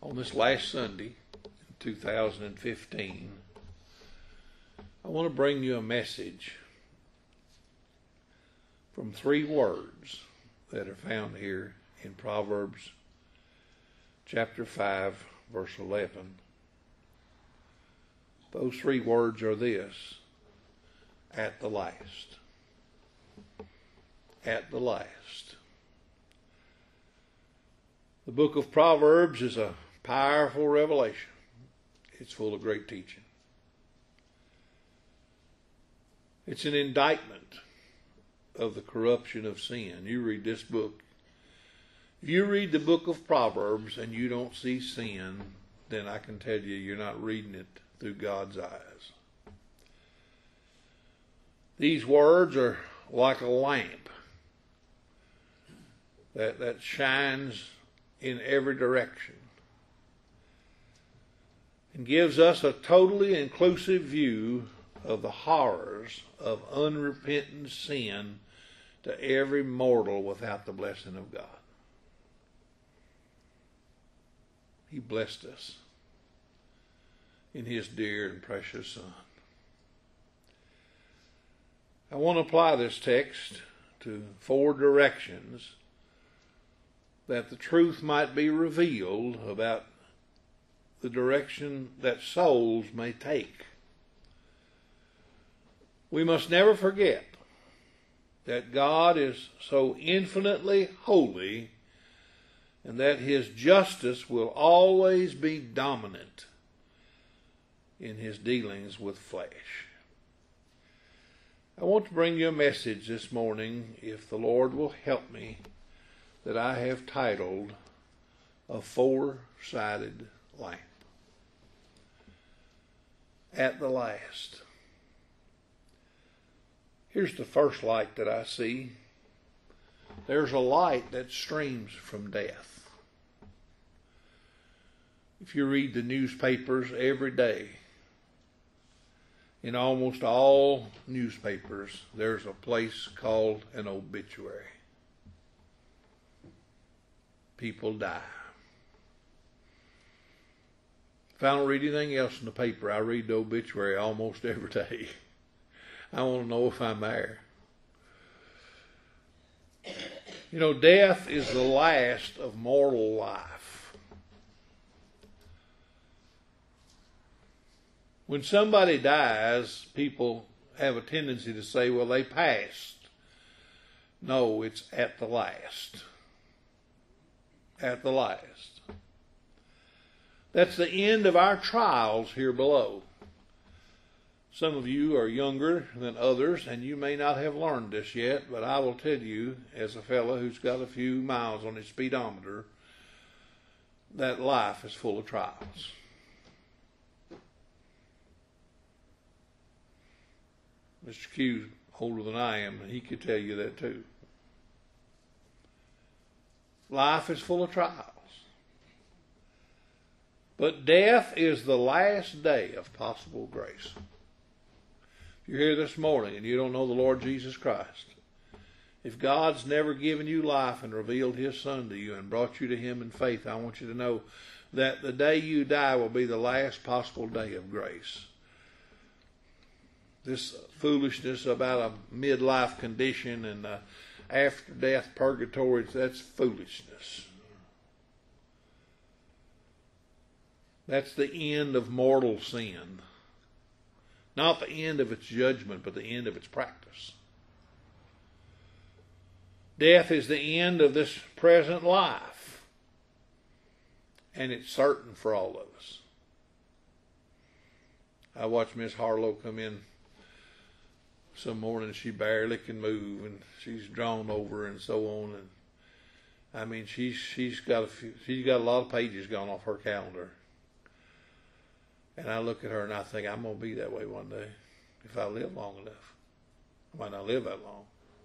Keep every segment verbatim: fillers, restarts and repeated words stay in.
On this last Sunday, two thousand fifteen, I want to bring you a message from three words that are found here in Proverbs chapter five, verse eleven. Those three words are this: at the last. At the last. The book of Proverbs is a powerful revelation. It's full of great teaching. It's an indictment of the corruption of sin. You read this book. If you read the book of Proverbs and you don't see sin, then I can tell you you're not reading it through God's eyes. These words are like a lamp that, that shines in every direction and gives us a totally inclusive view of the horrors of unrepentant sin to every mortal without the blessing of God. He blessed us in His dear and precious Son. I want to apply this text to four directions that the truth might be revealed about the direction that souls may take. We must never forget that God is so infinitely holy and that His justice will always be dominant in His dealings with flesh. I want to bring you a message this morning, if the Lord will help me, that I have titled A Four-Sided Lamp. At the last. Here's the first light that I see. There's a light that streams from death. If you read the newspapers every day, in almost all newspapers, there's a place called an obituary. People die. If I don't read anything else in the paper, I read the obituary almost every day. I want to know if I'm there. You know, death is the last of mortal life. When somebody dies, people have a tendency to say, well, they passed. No, it's at the last. At the last. That's the end of our trials here below. Some of you are younger than others, and you may not have learned this yet, but I will tell you, as a fellow who's got a few miles on his speedometer, that life is full of trials. Mister Q's older than I am, and he could tell you that too. Life is full of trials. But death is the last day of possible grace. If you're here this morning and you don't know the Lord Jesus Christ, if God's never given you life and revealed His Son to you and brought you to Him in faith, I want you to know that the day you die will be the last possible day of grace. This foolishness about a midlife condition and uh, after-death purgatory, that's foolishness. That's the end of mortal sin. Not the end of its judgment, but the end of its practice. Death is the end of this present life. And it's certain for all of us. I watched Miss Harlow come in some morning. She barely can move, and she's drawn over and so on. And I mean, she's she's got a few, she's got a lot of pages gone off her calendar. And I look at her and I think, I'm going to be that way one day if I live long enough. I might not live that long.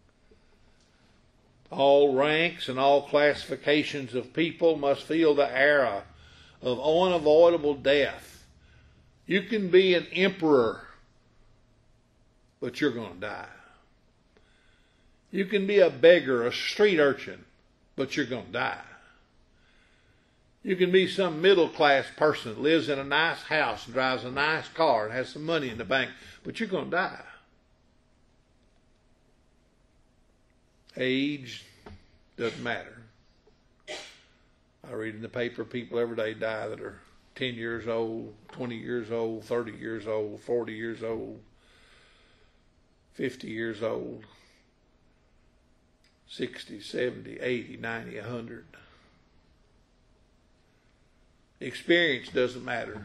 All ranks and all classifications of people must feel the era of unavoidable death. You can be an emperor, but you're going to die. You can be a beggar, a street urchin, but you're going to die. You can be some middle-class person that lives in a nice house and drives a nice car and has some money in the bank, but you're going to die. Age doesn't matter. I read in the paper people every day die that are ten years old, twenty years old, thirty years old, forty years old, fifty years old, sixty, seventy, eighty, ninety, a hundred. Experience doesn't matter.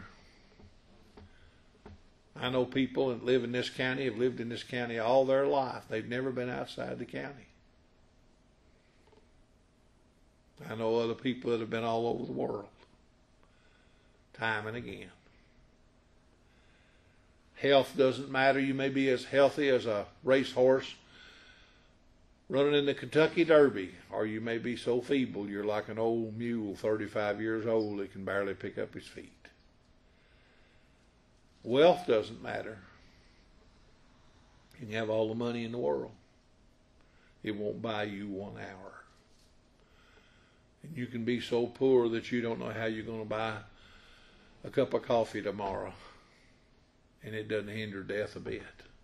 I know people that live in this county, have lived in this county all their life. They've never been outside the county. I know other people that have been all over the world, time and again. Health doesn't matter. You may be as healthy as a racehorse running in the Kentucky Derby, or you may be so feeble you're like an old mule, thirty-five years old, that can barely pick up his feet. Wealth doesn't matter. You can have all the money in the world. It won't buy you one hour. And you can be so poor that you don't know how you're going to buy a cup of coffee tomorrow. And it doesn't hinder death a bit.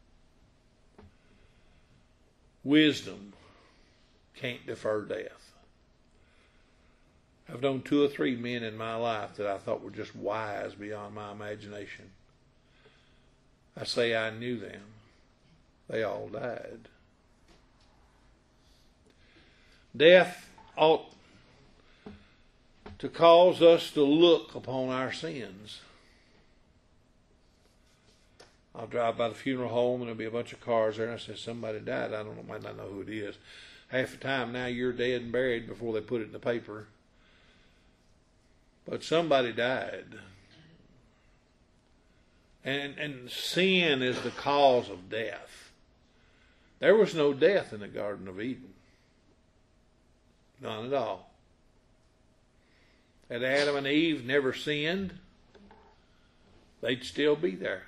Wisdom can't defer death. I've known two or three men in my life that I thought were just wise beyond my imagination. I say I knew them. They all died. Death ought to cause us to look upon our sins. I'll drive by the funeral home and there'll be a bunch of cars there and I say, somebody died. I don't know, might not know who it is. Half the time now you're dead and buried before they put it in the paper. But somebody died. And, and sin is the cause of death. There was no death in the Garden of Eden. None at all. Had Adam and Eve never sinned, they'd still be there.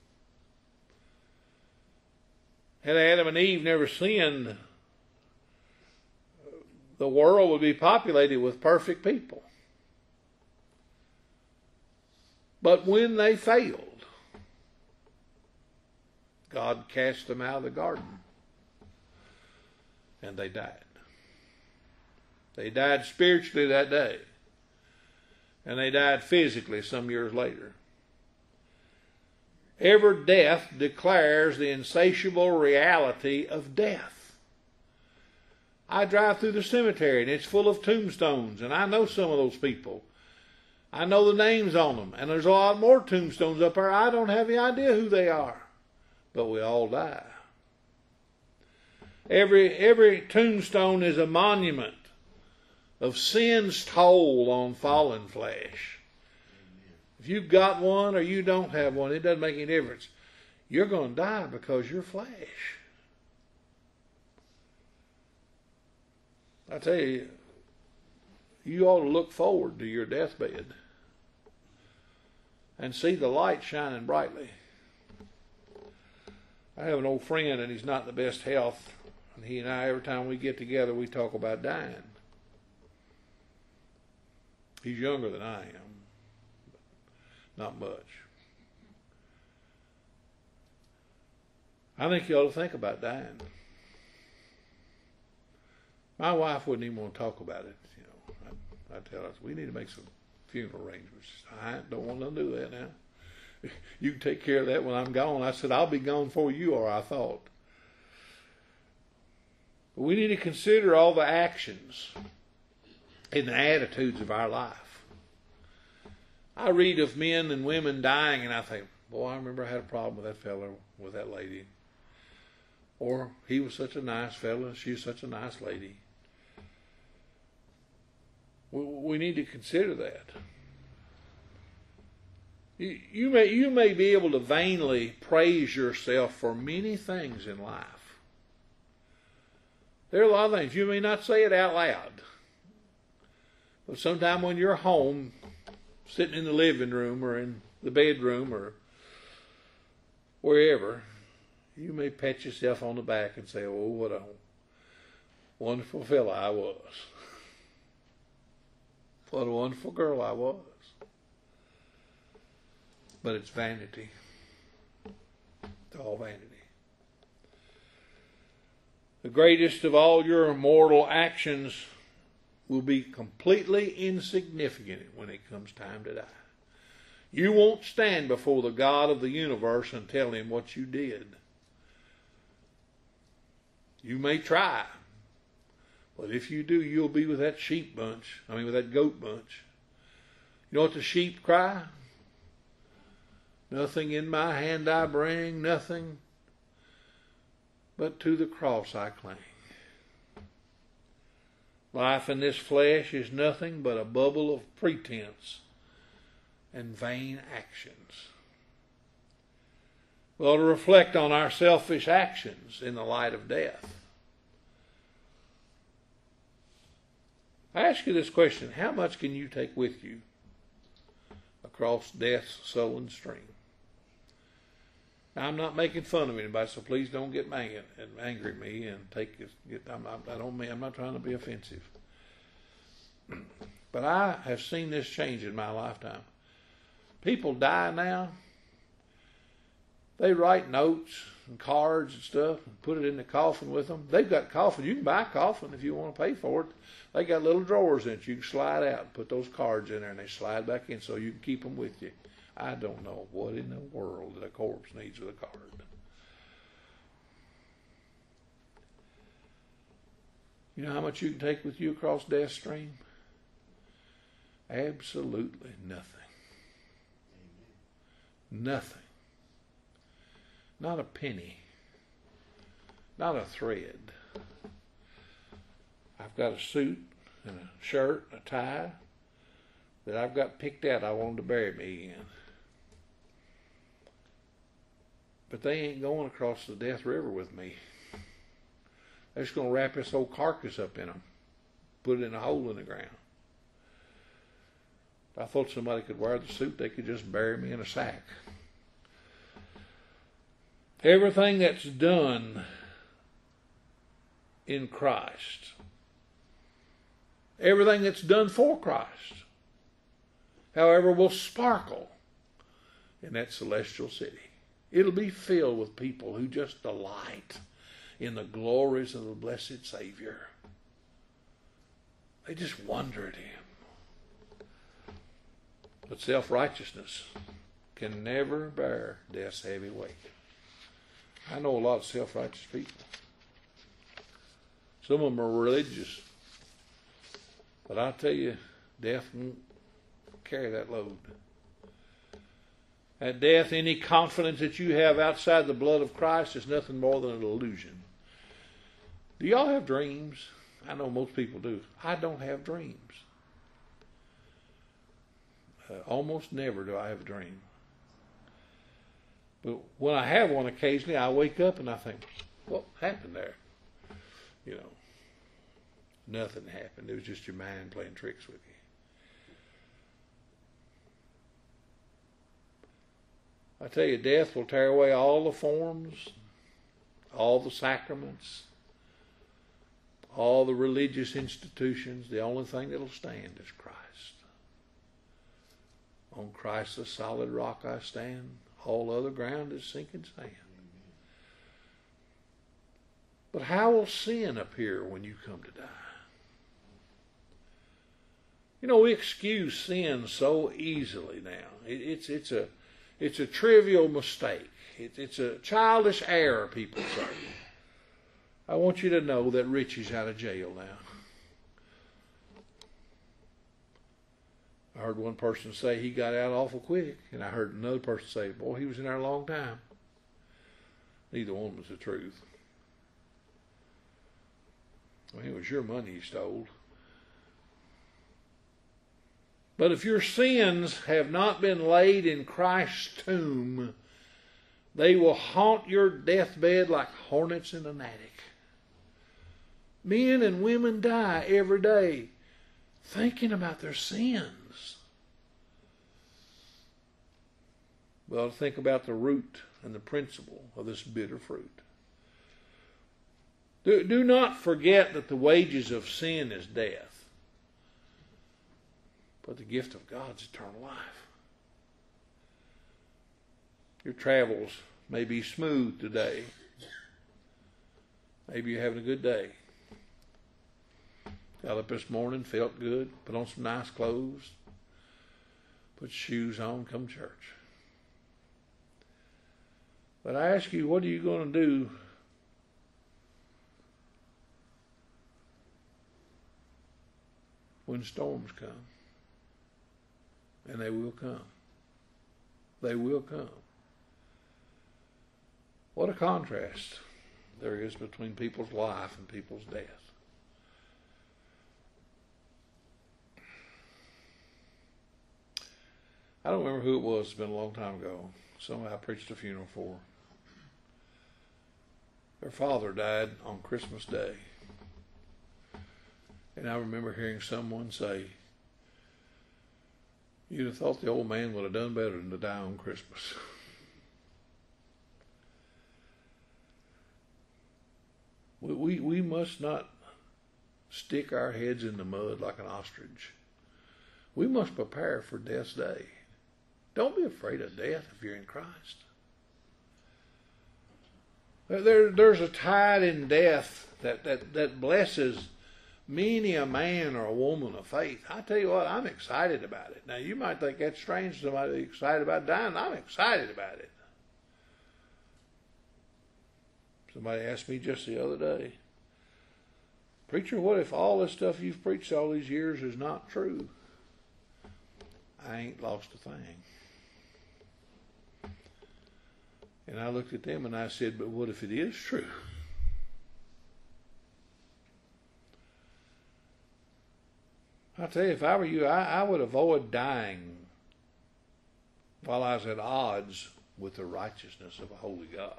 Had Adam and Eve never sinned, the world would be populated with perfect people. But when they failed, God cast them out of the garden. And they died. They died spiritually that day. And they died physically some years later. Every death declares the insatiable reality of death. I drive through the cemetery and it's full of tombstones, and I know some of those people. I know the names on them, and there's a lot more tombstones up there. I don't have any idea who they are, but we all die. Every, every tombstone is a monument of sin's toll on fallen flesh. If you've got one or you don't have one, it doesn't make any difference. You're going to die because you're flesh. I tell you, you ought to look forward to your deathbed and see the light shining brightly. I have an old friend and he's not in the best health, and he and I, every time we get together, we talk about dying. He's younger than I am. Not much. I think you ought to think about dying. My wife wouldn't even want to talk about it. You know, I, I tell her, we need to make some funeral arrangements. I don't want to do that now. You can take care of that when I'm gone. I said, I'll be gone before you are, I thought. We need to consider all the actions and the attitudes of our life. I read of men and women dying and I think, boy, I remember I had a problem with that fella, with that lady. Or he was such a nice fella, she was such a nice lady. We, we need to consider that. You, you may you may be able to vainly praise yourself for many things in life. There are a lot of things. You may not say it out loud. But sometime when you're home, sitting in the living room or in the bedroom or wherever, you may pat yourself on the back and say, oh, what a wonderful fellow I was. What a wonderful girl I was. But it's vanity. It's all vanity. The greatest of all your mortal actions will be completely insignificant when it comes time to die. You won't stand before the God of the universe and tell him what you did. You may try, but if you do, you'll be with that sheep bunch, I mean with that goat bunch. You know what the sheep cry? Nothing in my hand I bring, nothing but to the cross I cling. Life in this flesh is nothing but a bubble of pretense and vain actions. We ought to reflect on our selfish actions in the light of death. I ask you this question: how much can you take with you across death's sullen stream? Now, I'm not making fun of anybody, so please don't get mad and angry at me and take it. Get, I'm, I don't mean I'm not trying to be offensive, but I have seen this change in my lifetime. People die now. They write notes and cards and stuff and put it in the coffin with them. They've got coffin. You can buy a coffin if you want to pay for it. They got little drawers in it. You can slide out and put those cards in there, and they slide back in so you can keep them with you. I don't know what in the world that a corpse needs with a card. You know how much you can take with you across death's stream? Absolutely nothing. Nothing. Not a penny. Not a thread. I've got a suit and a shirt and a tie that I've got picked out I want to bury me in. But they ain't going across the death river with me. They're just going to wrap this old carcass up in them, put it in a hole in the ground. If I thought somebody could wear the suit, they could just bury me in a sack. Everything that's done in Christ, everything that's done for Christ, however, will sparkle in that celestial city. It'll be filled with people who just delight in the glories of the blessed Savior. They just wonder at him. But self-righteousness can never bear death's heavy weight. I know a lot of self-righteous people. Some of them are religious. But I tell you, death won't carry that load. At death, any confidence that you have outside the blood of Christ is nothing more than an illusion. Do y'all have dreams? I know most people do. I don't have dreams. Uh, almost never do I have a dream. But when I have one occasionally, I wake up and I think, what happened there? You know, nothing happened. It was just your mind playing tricks with you. I tell you, death will tear away all the forms, all the sacraments, all the religious institutions. The only thing that will stand is Christ. On Christ the solid rock I stand. All other ground is sinking sand. But how will sin appear when you come to die? You know, we excuse sin so easily now. It, it's it's a it's a trivial mistake. It, it's a childish error, people say. I want you to know that Richie's out of jail now. I heard one person say he got out awful quick, and I heard another person say, boy, he was in there a long time. Neither one was the truth. I mean, it was your money he stole. But if your sins have not been laid in Christ's tomb, they will haunt your deathbed like hornets in an attic. Men and women die every day thinking about their sins. Well, think about the root and the principle of this bitter fruit. Do, do not forget that the wages of sin is death. But the gift of God's eternal life. Your travels may be smooth today. Maybe you're having a good day. Got up this morning, felt good, put on some nice clothes, put shoes on, come to church. But I ask you, what are you going to do when storms come? And they will come. They will come. What a contrast there is between people's life and people's death. I don't remember who it was. It's been a long time ago. Somebody I preached a funeral for. Their father died on Christmas Day. And I remember hearing someone say, you'd have thought the old man would have done better than to die on Christmas. We, we, we must not stick our heads in the mud like an ostrich. We must prepare for death's day. Don't be afraid of death if you're in Christ. There, there's a tide in death that, that, that blesses many a man or a woman of faith. I tell you what, I'm excited about it. Now, you might think that's strange, somebody excited about dying. I'm excited about it. Somebody asked me just the other day, preacher, what if all this stuff you've preached all these years is not true? I ain't lost a thing. And I looked at them and I said, but what if it is true? I tell you, if I were you, I, I would avoid dying while I was at odds with the righteousness of a holy God.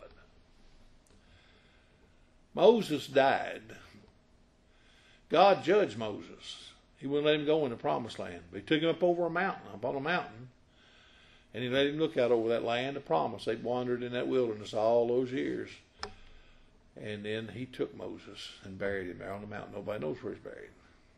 Moses died. God judged Moses. He wouldn't let him go in the promised land. But he took him up over a mountain, up on a mountain, and he let him look out over that land of promise. They'd wandered in that wilderness all those years. And then he took Moses and buried him there on the mountain. Nobody knows where he's buried.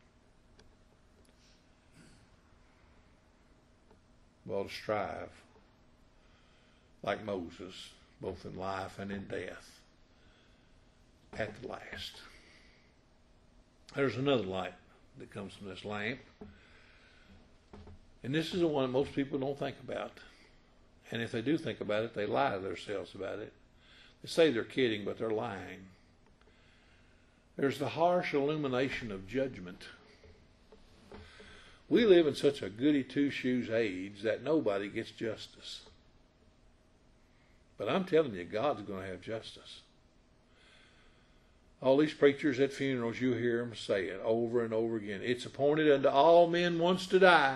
Well, to strive like Moses, both in life and in death, at the last. There's another light that comes from this lamp. And this is the one most people don't think about. And if they do think about it, they lie to themselves about it. They say they're kidding, but they're lying. There's the harsh illumination of judgment. We live in such a goody two-shoes age that nobody gets justice. But I'm telling you, God's going to have justice. All these preachers at funerals, you hear them say it over and over again. It's appointed unto all men once to die.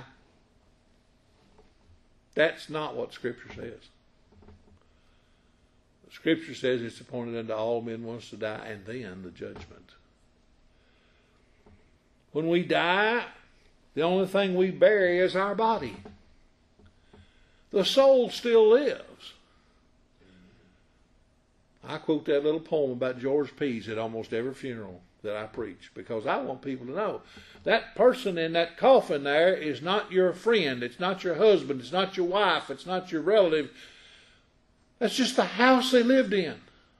That's not what Scripture says. The Scripture says it's appointed unto all men once to die, and then the judgment. When we die, the only thing we bury is our body. The soul still lives. I quote that little poem about George Pease at almost every funeral that I preach, because I want people to know that person in that coffin there is not your friend, it's not your husband, it's not your wife, it's not your relative. That's just the house they lived in.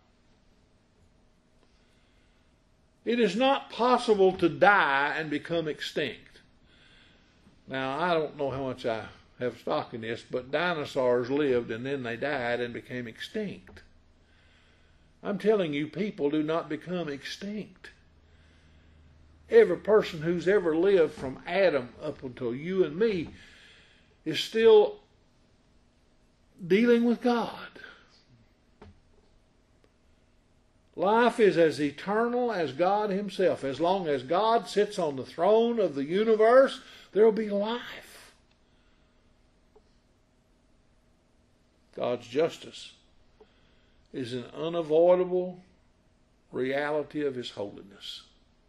It is not possible to die and become extinct. Now, I don't know how much I have stock in this, but dinosaurs lived and then they died and became extinct. I'm telling you, people do not become extinct. Every person who's ever lived from Adam up until you and me is still dealing with God. Life is as eternal as God Himself. As long as God sits on the throne of the universe, there will be life. God's justice is an unavoidable reality of His holiness.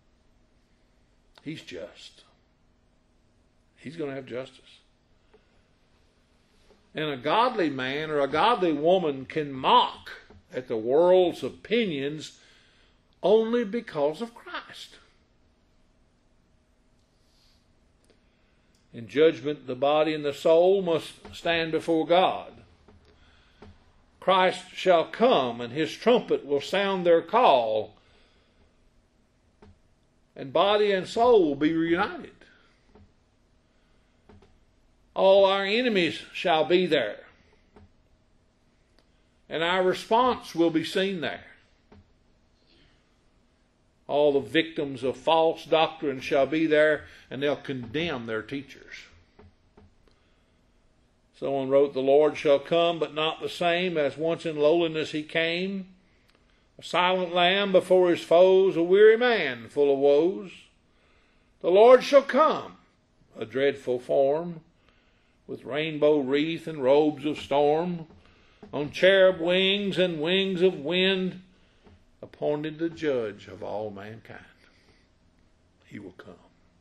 He's just. He's going to have justice. And a godly man or a godly woman can mock at the world's opinions only because of Christ. In judgment, the body and the soul must stand before God. Christ shall come, and his trumpet will sound their call, and body and soul will be reunited. All our enemies shall be there, and our response will be seen there. All the victims of false doctrine shall be there, and they'll condemn their teachers. Someone wrote, the Lord shall come, but not the same as once in lowliness he came. A silent lamb before his foes, a weary man full of woes. The Lord shall come, a dreadful form, with rainbow wreath and robes of storm, on cherub wings and wings of wind, appointed the judge of all mankind. He will come.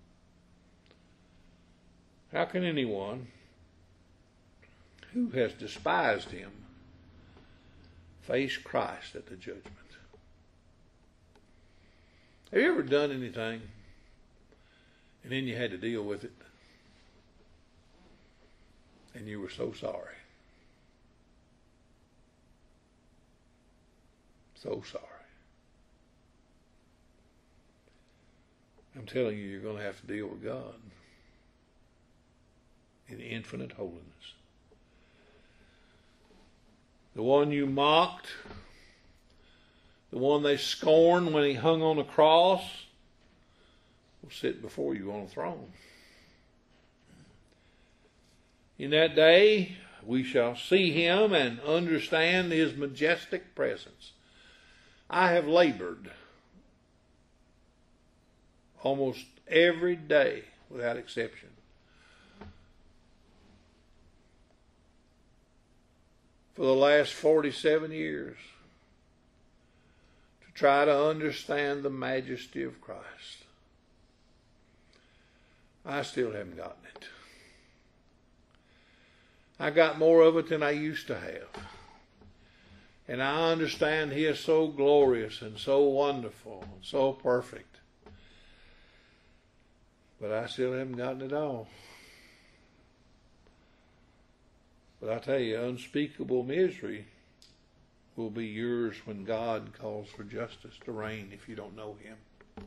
How can anyone who has despised him face Christ at the judgment? Have you ever done anything and then you had to deal with it and you were so sorry? So sorry. I'm telling you, you're going to have to deal with God in infinite holiness. The one you mocked, the one they scorned when he hung on the cross, will sit before you on a throne. In that day, we shall see him and understand his majestic presence. I have labored almost every day, without exception, for the last forty-seven years to try to understand the majesty of Christ. I still haven't gotten it. I got more of it than I used to have. And I understand he is so glorious and so wonderful and so perfect. But I still haven't gotten it all. But I tell you, unspeakable misery will be yours when God calls for justice to reign if you don't know him.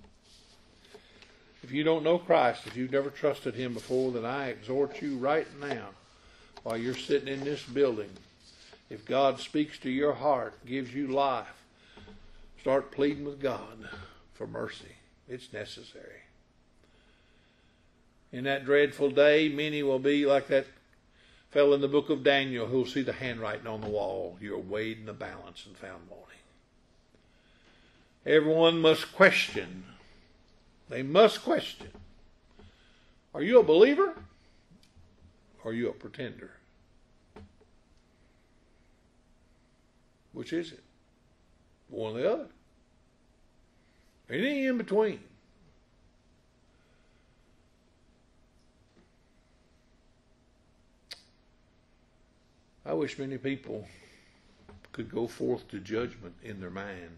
If you don't know Christ, if you've never trusted him before, then I exhort you right now, while you're sitting in this building, if God speaks to your heart, gives you life, start pleading with God for mercy. It's necessary. In that dreadful day, many will be like that fellow in the book of Daniel who'll see the handwriting on the wall. You're weighed in the balance and found wanting. Everyone must question. They must question. Are you a believer? Or are you a pretender? Which is it? One or the other. Anything in between. I wish many people could go forth to judgment in their mind,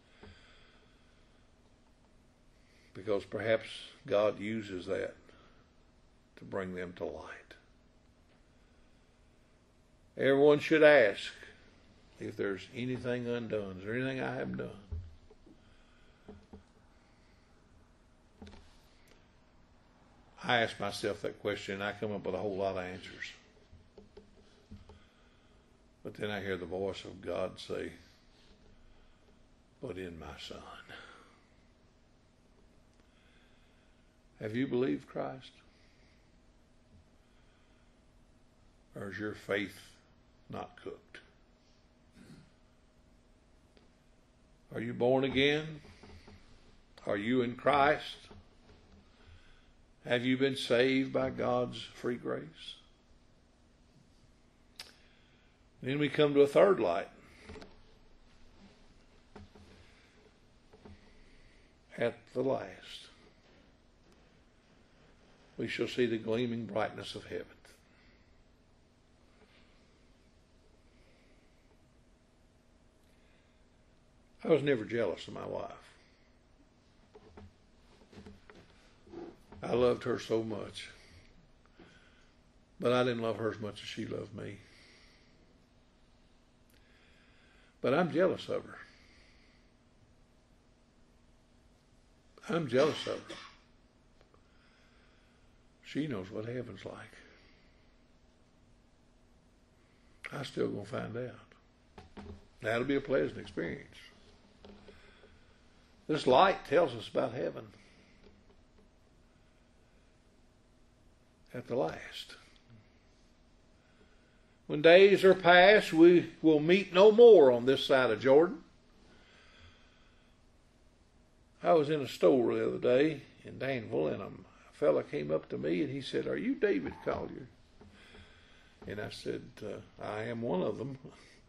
because perhaps God uses that to bring them to light. Everyone should ask if there's anything undone. Is there anything I haven't done? I ask myself that question and I come up with a whole lot of answers. But then I hear the voice of God say, but in my Son. Have you believed Christ? Or is your faith not cooked? Are you born again? Are you in Christ? Have you been saved by God's free grace? Then we come to a third light. At the last, we shall see the gleaming brightness of heaven. I was never jealous of my wife. I loved her so much. But I didn't love her as much as she loved me. But I'm jealous of her. I'm jealous of her. She knows what heaven's like. I'm still going to find out. That'll be a pleasant experience. This light tells us about heaven. At the last. When days are past, we will meet no more on this side of Jordan. I was in a store the other day in Danville, and a fella came up to me and he said, "Are you David Collier?" And I said, uh, "I am one of them."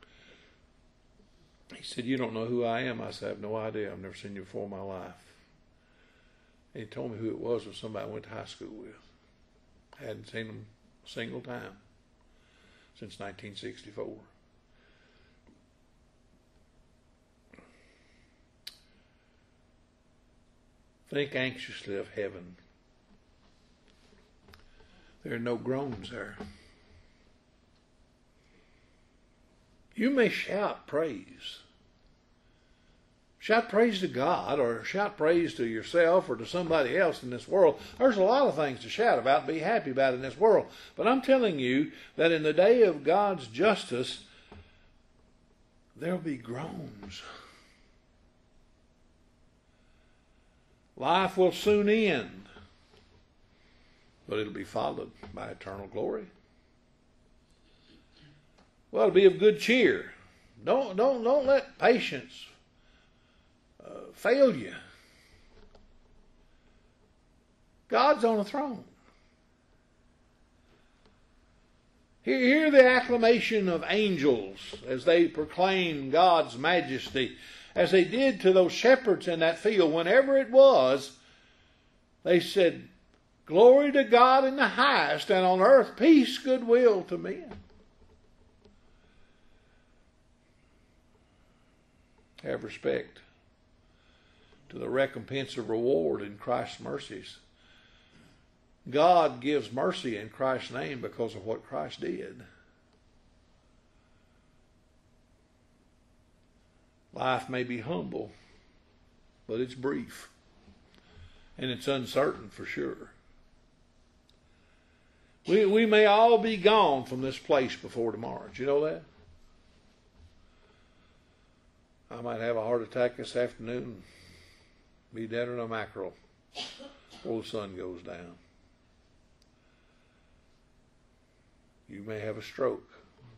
He said, "You don't know who I am?" I said, "I have no idea. I've never seen you before in my life." And he told me who it was. It was somebody I went to high school with. I hadn't seen him a single time since nineteen sixty-four. Think anxiously of heaven. There are no groans there. You may shout praise. Shout praise to God, or shout praise to yourself or to somebody else in this world. There's a lot of things to shout about and be happy about in this world. But I'm telling you that in the day of God's justice, there'll be groans. Life will soon end, but it'll be followed by eternal glory. Well, it'll be of good cheer. Don't, don't, don't let patience uh, fail you. God's on the throne. Hear, hear the acclamation of angels as they proclaim God's majesty, as they did to those shepherds in that field. Whenever it was, they said, "Glory to God in the highest, and on earth peace, goodwill to men." Have respect to the recompense of reward in Christ's mercies. God gives mercy in Christ's name because of what Christ did. Life may be humble, but it's brief. And it's uncertain for sure. We, we may all be gone from this place before tomorrow. Did you know that? I might have a heart attack this afternoon, be dead in a mackerel before the sun goes down. You may have a stroke.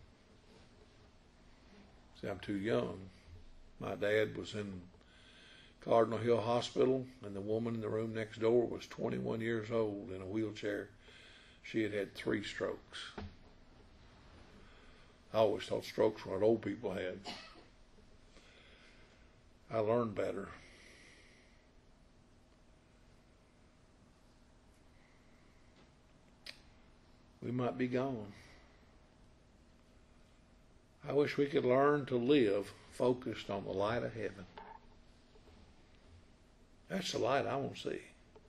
See, I'm too young. My dad was in Cardinal Hill Hospital, and the woman in the room next door was twenty-one years old in a wheelchair. She had had three strokes. I always thought strokes were what old people had. I learned better. We might be gone. I wish we could learn to live focused on the light of heaven. That's the light I want to see.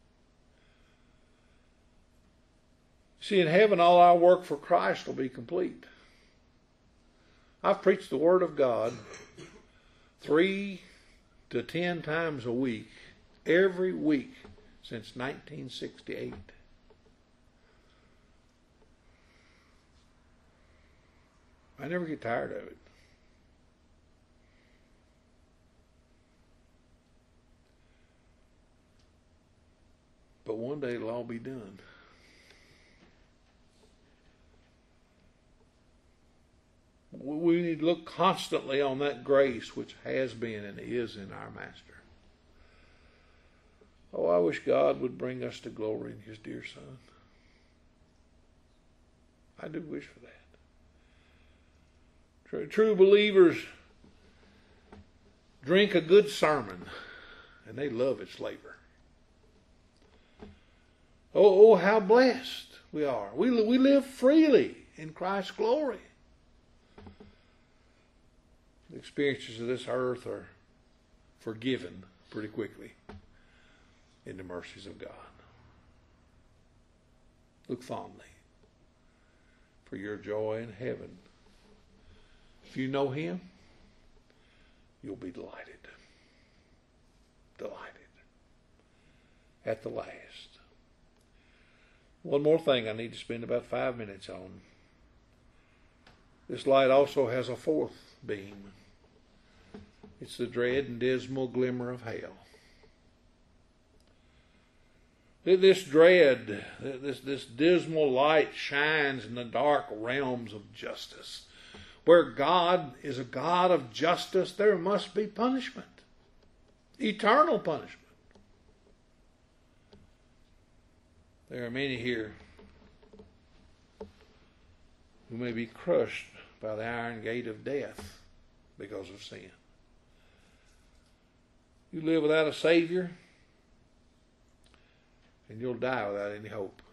See, in heaven, all our work for Christ will be complete. I've preached the Word of God three to ten times a week, every week since nineteen sixty-eight. I never get tired of it. But one day it'll all be done. We need to look constantly on that grace which has been and is in our Master. Oh, I wish God would bring us to glory in His dear Son. I do wish for that. True, true believers drink a good sermon and they love its flavor. Oh, oh, how blessed we are. We, we live freely in Christ's glory. The experiences of this earth are forgiven pretty quickly in the mercies of God. Look fondly for your joy in heaven. If you know Him, you'll be delighted. Delighted. At the last. One more thing I need to spend about five minutes on. This light also has a fourth beam. It's the dread and dismal glimmer of hell. This dread, this, this dismal light shines in the dark realms of justice. Where God is a God of justice, there must be punishment. Eternal punishment. There are many here who may be crushed by the iron gate of death because of sin. You live without a Savior, and you'll die without any hope.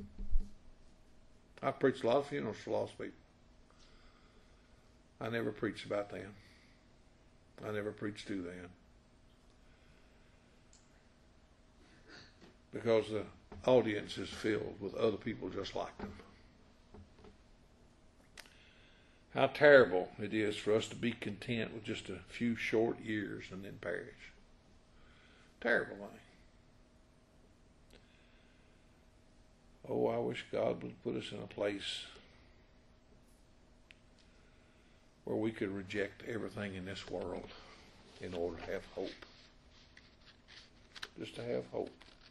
I've preached a lot of funerals for lost people. I never preached about them. I never preached to them. Because the audience is filled with other people just like them. How terrible it is for us to be content with just a few short years and then perish. Terrible thing. Oh, I wish God would put us in a place where we could reject everything in this world in order to have hope. Just to have hope.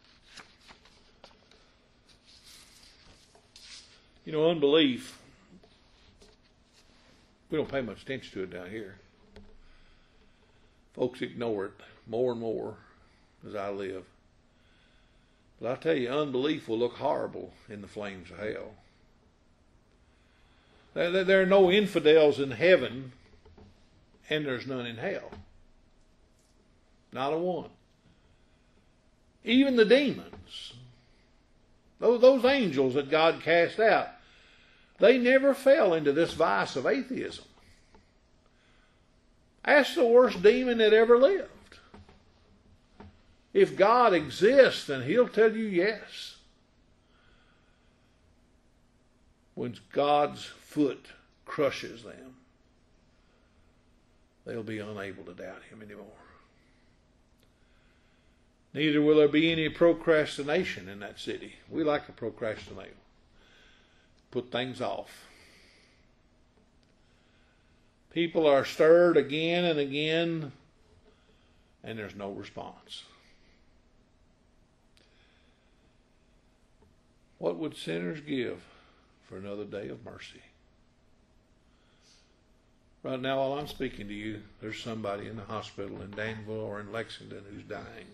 You know, unbelief, we don't pay much attention to it down here. Folks ignore it more and more as I live. But I tell you, unbelief will look horrible in the flames of hell. There are no infidels in heaven, and there's none in hell. Not a one. Even the demons, those, those angels that God cast out, they never fell into this vice of atheism. Ask the worst demon that ever lived. If God exists, then He'll tell you yes. When God's foot crushes them, they'll be unable to doubt Him anymore. Neither will there be any procrastination in that city. We like to procrastinate. Put things off. People are stirred again and again, and there's no response. What would sinners give for another day of mercy? Right now, while I'm speaking to you, there's somebody in the hospital in Danville or in Lexington who's dying,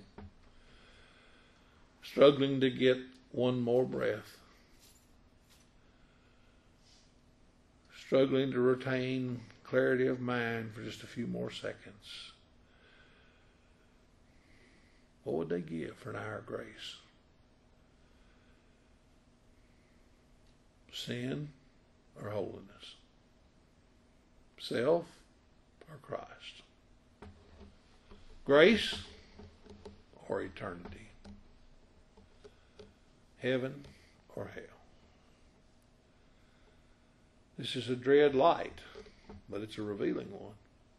struggling to get one more breath, struggling to retain clarity of mind for just a few more seconds. What would they give for an hour of grace? Sin or holiness? Self or Christ? Grace or eternity? Heaven or hell? This is a dread light, but it's a revealing one.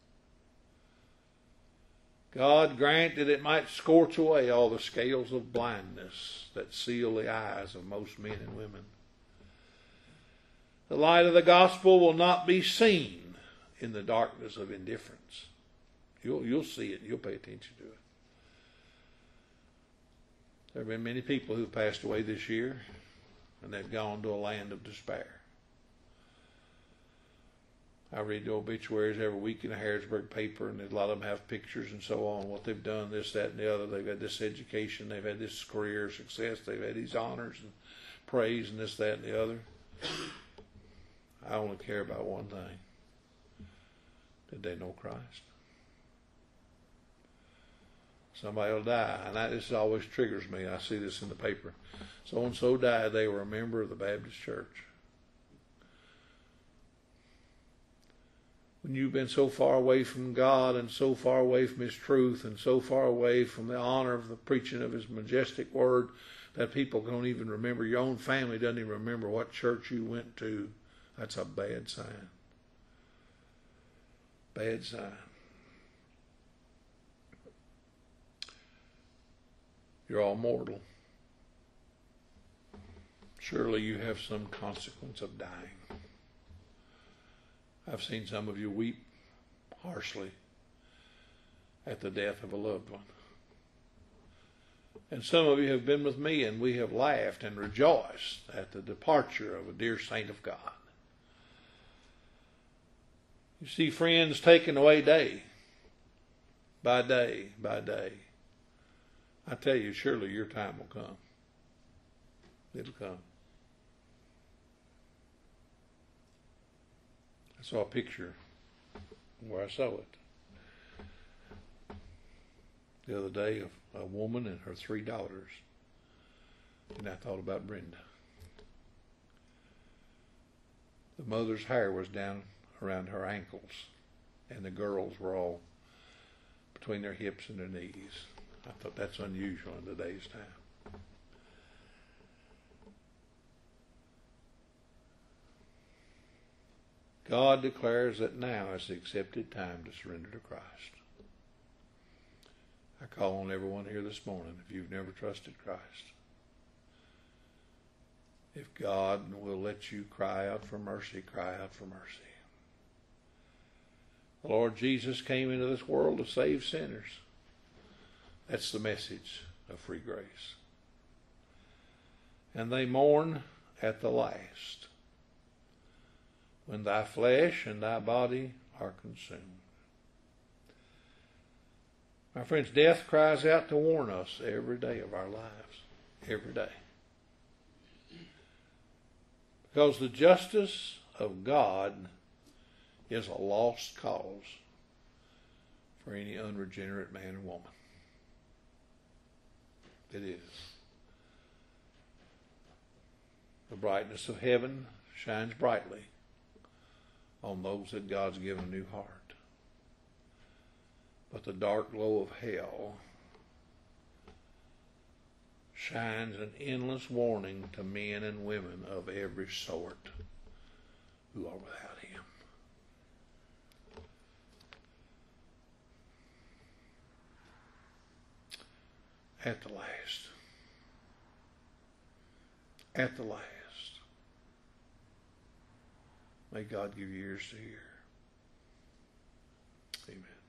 God grant that it might scorch away all the scales of blindness that seal the eyes of most men and women. The light of the gospel will not be seen in the darkness of indifference. You'll, you'll see it. You'll pay attention to it. There have been many people who've passed away this year, and they've gone to a land of despair. I read the obituaries every week in the Harrisburg paper, and a lot of them have pictures and so on, what they've done, this, that, and the other. They've had this education, they've had this career success, they've had these honors and praise and this, that, and the other. I only care about one thing. Did they know Christ? Somebody will die, and that, this always triggers me. I see this in the paper. So-and-so died. They were a member of the Baptist church. When you've been so far away from God and so far away from His truth and so far away from the honor of the preaching of His majestic word that people don't even remember, your own family doesn't even remember what church you went to That's a bad sign. Bad sign. You're all mortal. Surely you have some consequence of dying. I've seen some of you weep harshly at the death of a loved one. And some of you have been with me, and we have laughed and rejoiced at the departure of a dear saint of God. You see friends taken away day by day by day. I tell you, surely your time will come. It'll come. I saw a picture where I saw it the other day of a woman and her three daughters. And I thought about Brenda. The mother's hair was down around her ankles, and the girls were all between their hips and their knees. I thought that's unusual in today's time. God declares that now is the accepted time to surrender to Christ. I call on everyone here this morning, if you've never trusted Christ, if God will let you cry out for mercy, cry out for mercy. The Lord Jesus came into this world to save sinners. That's the message of free grace. And they mourn at the last, when thy flesh and thy body are consumed. My friends, death cries out to warn us every day of our lives. Every day. Because the justice of God is a lost cause for any unregenerate man or woman. It is. The brightness of heaven shines brightly on those that God's given a new heart. But the dark glow of hell shines an endless warning to men and women of every sort who are without Him. At the last. At the last. May God give you ears to hear. Amen.